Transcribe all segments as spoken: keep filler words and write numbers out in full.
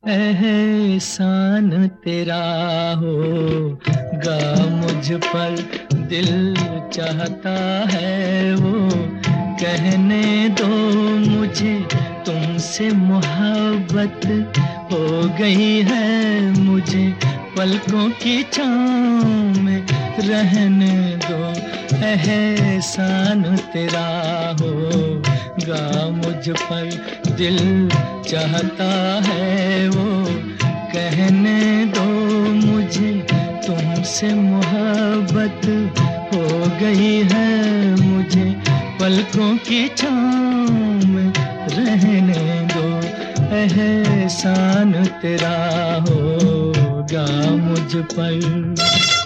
एहसान तेरा होगा मुझ पर, दिल चाहता है वो कहने दो मुझे, तुमसे मोहब्बत हो गई है मुझे, पलकों की छाँव में रहने दो। एहसान तेरा होगा मुझ पर, दिल चाहता है वो कहने दो मुझे, तुमसे मोहब्बत हो गई है मुझे, पलकों की छाँव में रहने दो। एहसान तेरा होगा मुझ पर।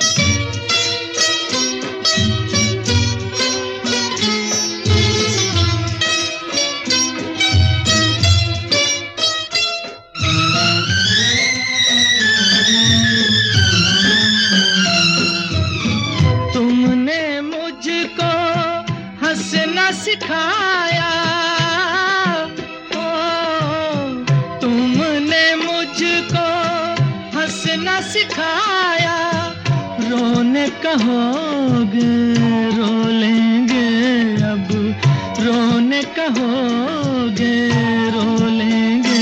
तुमने मुझको हंसना सिखाया, ओ तुमने मुझको हंसना सिखाया, रोने कहोगे रो लेंगे अब, रोने कहोगे रो लेंगे,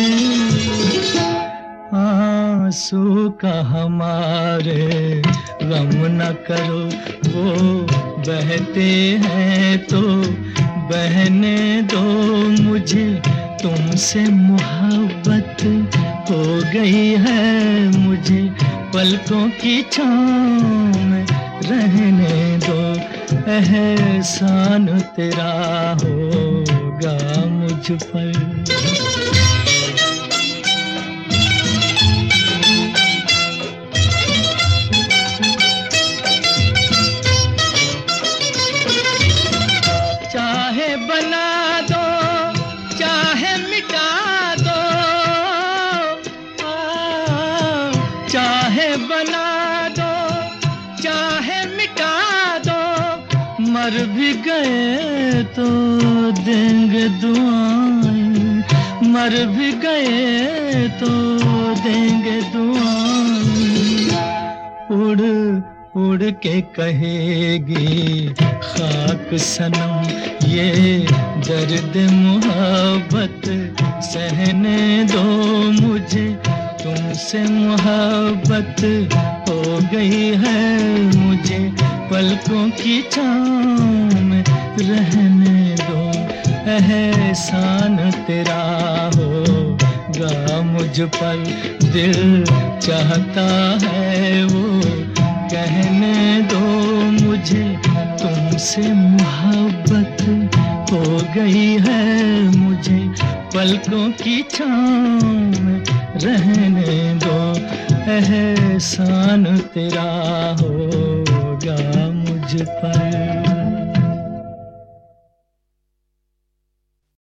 आंसू का हमारे गम न करो, वो बहते हैं तो बहने दो मुझे, तुमसे मोहब्बत हो गई है मुझे, पलकों की छाँव में रहने दो। एहसान तेरा होगा मुझ पर। चाहे बना दो चाहे मिटा दो, आ, चाहे बना दो चाहे मिटा दो, मर भी गए तो देंगे दुआएं, मर भी गए तो देंगे दुआएं, उड़ उड़ के कहेगी खाक सनम ये दर्द मोहब्बत सहने दो मुझे, तुमसे मोहब्बत हो गई है मुझे, पलकों की छाँव में रहने दो। एहसान तेरा होगा मुझ पर, दिल चाहता है वो कहने दो मुझे, तुमसे मोहब्बत हो गई है मुझे, पलकों की छाँव में रहने दो। एहसान तेरा होगा मुझ पर।